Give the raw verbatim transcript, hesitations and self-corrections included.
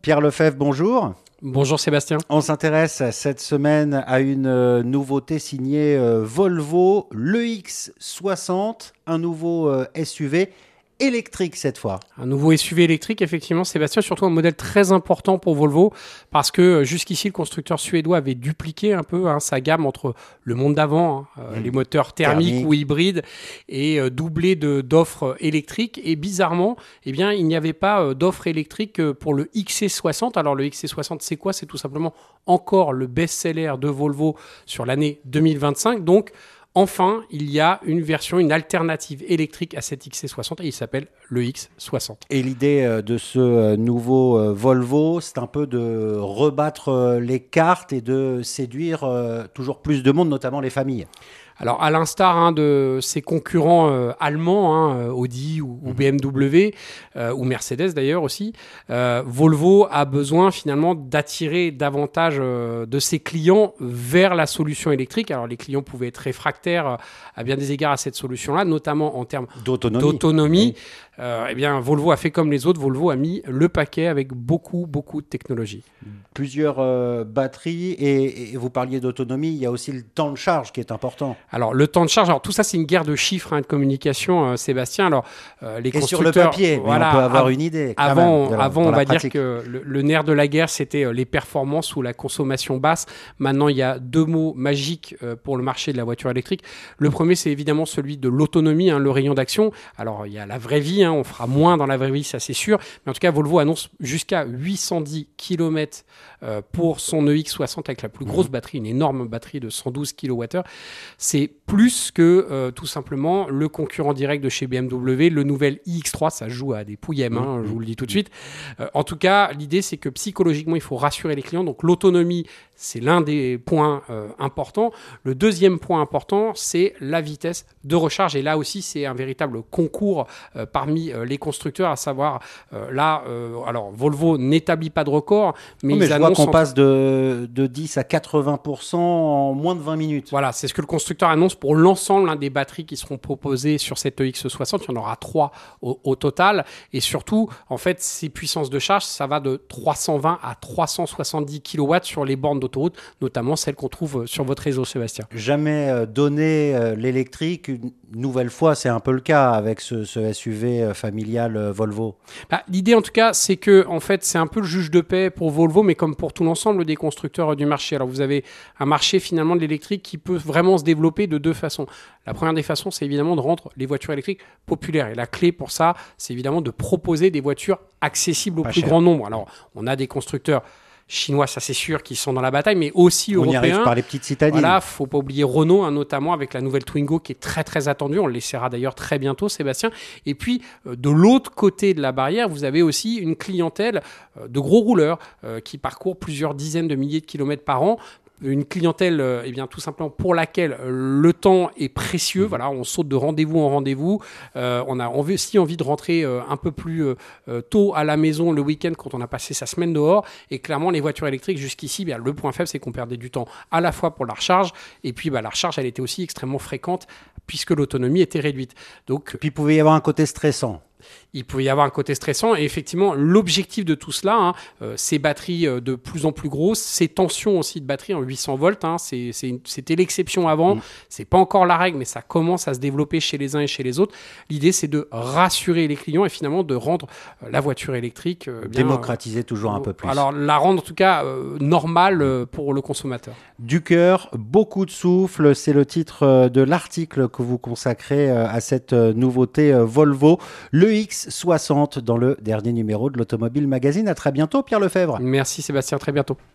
Pierre Lefebvre, bonjour. Bonjour Sébastien. On s'intéresse cette semaine à une euh, nouveauté signée euh, Volvo, l'E X soixante, un nouveau euh, S U V électrique cette fois. Un nouveau S U V électrique, effectivement, Sébastien, surtout un modèle très important pour Volvo, parce que jusqu'ici, le constructeur suédois avait dupliqué un peu hein, sa gamme entre le monde d'avant, hein, euh, mmh. les moteurs thermiques Thermique. ou hybrides, et euh, doublé de, d'offres électriques. Et bizarrement, eh bien, il n'y avait pas euh, d'offres électriques pour le X C soixante. Alors, le X C soixante, c'est quoi ? C'est tout simplement encore le best-seller de Volvo sur l'année deux mille vingt-cinq. Donc, enfin, il y a une version, une alternative électrique à cet X C soixante et il s'appelle le X soixante. Et l'idée de ce nouveau Volvo, c'est un peu de rebattre les cartes et de séduire toujours plus de monde, notamment les familles. Alors, à l'instar hein, de ses concurrents euh, allemands, hein, Audi ou, ou B M W, euh, ou Mercedes d'ailleurs aussi, euh, Volvo a besoin finalement d'attirer davantage euh, de ses clients vers la solution électrique. Alors, les clients pouvaient être réfractaires euh, à bien des égards à cette solution-là, notamment en termes d'autonomie. d'autonomie. Oui. Euh, eh bien, Volvo a fait comme les autres. Volvo a mis le paquet avec beaucoup, beaucoup de technologie. Plusieurs euh, batteries et, et vous parliez d'autonomie, il y a aussi le temps de charge qui est important. Alors, le temps de charge, alors tout ça, c'est une guerre de chiffres hein, de communication, euh, Sébastien. Alors, euh, les et constructeurs... sur le papier, voilà, on peut avoir av- une idée. Avant, même, avant on va pratique. dire que le, le nerf de la guerre, c'était euh, les performances ou la consommation basse. Maintenant, il y a deux mots magiques euh, pour le marché de la voiture électrique. Le premier, c'est évidemment celui de l'autonomie, hein, le rayon d'action. Alors, il y a la vraie vie, hein, on fera moins dans la vraie vie, ça c'est sûr. Mais en tout cas, Volvo annonce jusqu'à huit cent dix kilomètres euh, pour son E X soixante avec la plus grosse mmh. batterie, une énorme batterie de cent douze kilowattheures. C'est plus que euh, tout simplement le concurrent direct de chez B M W, le nouvel i X trois, ça joue à des pouillèmes, hein, je vous le dis tout de suite. Euh, en tout cas, l'idée c'est que psychologiquement, il faut rassurer les clients. Donc l'autonomie, c'est l'un des points euh, importants. Le deuxième point important, c'est la vitesse de recharge. Et là aussi, c'est un véritable concours euh, parmi euh, les constructeurs, à savoir, euh, là, euh, alors Volvo n'établit pas de record, mais oh, mais ils je annoncent... vois qu'on passe de, de dix à quatre-vingts pour cent en moins de vingt minutes. Voilà, c'est ce que le constructeur annonce pour l'ensemble hein, des batteries qui seront proposées sur cette E X soixante. Il y en aura trois au, au total. Et surtout, en fait, ces puissances de charge, ça va de trois cent vingt à trois cent soixante-dix kilowatts sur les bornes d'autoroute, notamment celles qu'on trouve sur votre réseau, Sébastien. Jamais euh, donné euh, l'électrique, une nouvelle fois, c'est un peu le cas avec ce, ce S U V euh, familial euh, Volvo. Bah, l'idée, en tout cas, c'est que en fait, c'est un peu le juge de paix pour Volvo, mais comme pour tout l'ensemble des constructeurs euh, du marché. Alors, vous avez un marché finalement de l'électrique qui peut vraiment se développer de deux façons. La première des façons, c'est évidemment de rendre les voitures électriques populaires. Et la clé pour ça, c'est évidemment de proposer des voitures accessibles au Pas plus cher. grand nombre. Alors, on a des constructeurs chinois, ça c'est sûr, qui sont dans la bataille, mais aussi on européens. On y arrive par les petites citadines. Voilà, faut pas oublier Renault, hein, notamment avec la nouvelle Twingo qui est très très attendue. On l'essaiera d'ailleurs très bientôt, Sébastien. Et puis, euh, de l'autre côté de la barrière, vous avez aussi une clientèle euh, de gros rouleurs euh, qui parcourent plusieurs dizaines de milliers de kilomètres par an. Une clientèle, euh, eh bien, tout simplement pour laquelle euh, le temps est précieux. Mmh. Voilà, on saute de rendez-vous en rendez-vous. Euh, on a aussi envie de rentrer euh, un peu plus euh, tôt à la maison le week-end quand on a passé sa semaine dehors. Et clairement, les voitures électriques, jusqu'ici, bien, le point faible, c'est qu'on perdait du temps à la fois pour la recharge. Et puis, bah, la recharge, elle était aussi extrêmement fréquente puisque l'autonomie était réduite. Donc, puis, il pouvait y avoir un côté stressant. Il pouvait y avoir un côté stressant et effectivement l'objectif de tout cela, hein, euh, ces batteries euh, de plus en plus grosses, ces tensions aussi de batterie en huit cents volts, hein, c'est, c'est une, c'était l'exception avant, mmh. c'est pas encore la règle mais ça commence à se développer chez les uns et chez les autres. L'idée c'est de rassurer les clients et finalement de rendre euh, la voiture électrique euh, bien, démocratiser euh, toujours un peu plus. Alors la rendre en tout cas euh, normale euh, pour le consommateur. Du cœur, beaucoup de souffle, c'est le titre euh, de l'article que vous consacrez euh, à cette euh, nouveauté euh, Volvo, le X soixante dans le dernier numéro de l'Automobile Magazine. À très bientôt, Pierre Lefebvre. Merci Sébastien, à très bientôt.